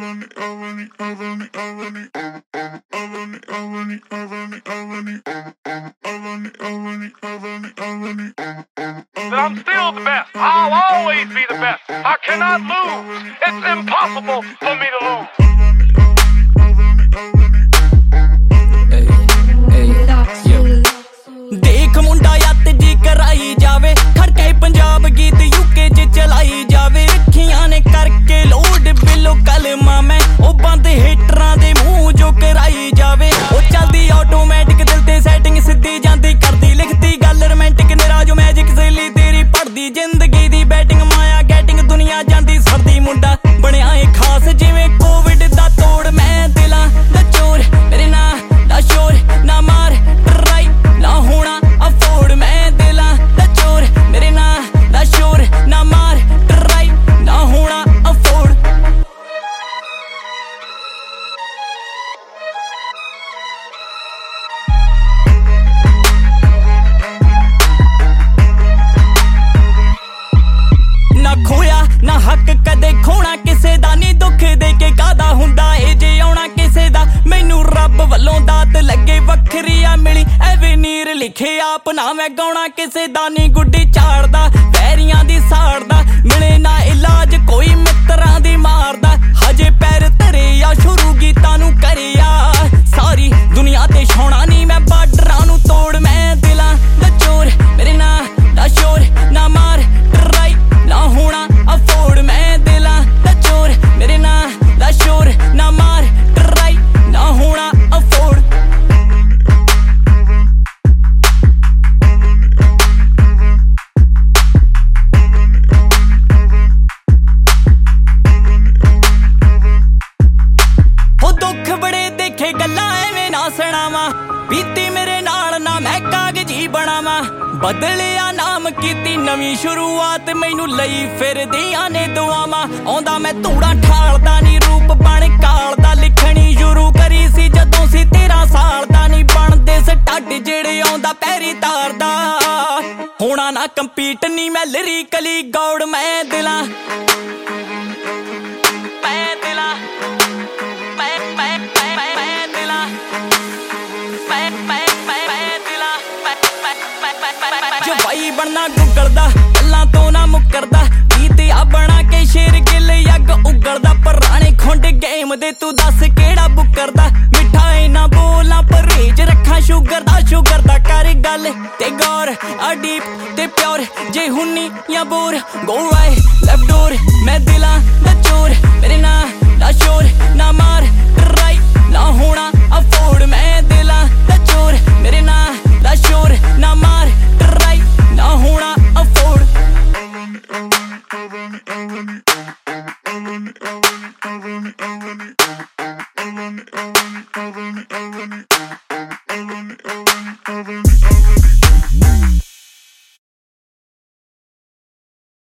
still the best. I'll always be the best. I cannot lose. It's impossible for me to lose. देख मुंडा यात जी कराई जावे खड़के पंजाब गीत UK च चलाई जावे अखियां ने करके लोड बिलो कलमा मैं ओ बंद हिटरां दे मुंह जो कराई जावे ओ चलदी ऑटोमैटिक दिल ते सैटिंग सिद्धी जांदी करदी लिखती गल रोमांटिक निराजो मैजिक सहेली तेरी पढ़दी जिंदगी दी बैटिंग माया गैटिंग दुनिया जांदी सरदी मुंडा बनिया है खास जिवें कोविड दा तोड़ मैं दिलां दा चोर मेरे नां दा शोर ना मार ट्राई ना होना अफोर्ड मैं दिलां दा चोर मेरे नां दा शोर ना मार ट्राई ना होना अफोर्ड ना खोया ना हक कदे खोना किसे दा नी दुख दे के कादा हुंदा ए जे आउणा किसे दा मैनू रब वल्लों दात लगे वखरी आ मिली एवे नीर लिखे आप ना मैं गाउणा किसे दा नी गुड्डी झाड़दा वैरियां दी साड़दा मिले ना इलाज कोई मित्रां दी मारदा हजे पैर धरे आ शुरू गीतां नू करिया सारी दुनिया ते छौणा नी मैं बार्डरां नू तोड़ मैं दिलां दा चोर मेरे नां दा शोर ना मार ट्राई ना होना अफोर्ड मैं दिलां दा चोर मेरे नां दा शोर ना मार ट्राई ना होना अफोर्ड हो दुख बड़े देखे गल्लां एवें ना सुणावां बीती मेरे नाल ना मैं कागजी बनावां बदलिया नाम कीती नवीं शुरुआत मैनू लई फिरदियां ने दुआवां आउंदा मैं धूड़ा ठालदा नी रूप बण कालदा लिखणी शुरू करी सी जदों सी 13 साल दा नी बनदे स्टड जेड़े आउंदा पैरी तारदा होना ना कंपीट नी मैं लिरिकली गौड़ मैं दिलां जवाई बनना गुगलदा गल्लां तो ना मुकरदा गीत आ बना के शेर गिल यग उगलदा पुराने खुंड गेम दे तू दस केड़ा बुकरदा मिठा इना बोलां परहेज रखा शुगर दा कर गल ते गौर आ डीप ते प्योर जे हुन्नी या बोर गो राइट लेफ्ट डोर मैं दिलां दा चोर मेरे नां दा शोर ना मार ट्राई ना होना अफोर्ड मैं दिलां दा चोर मेरे नां दा शोर ना मार ट्राई ना होना अफोर्ड I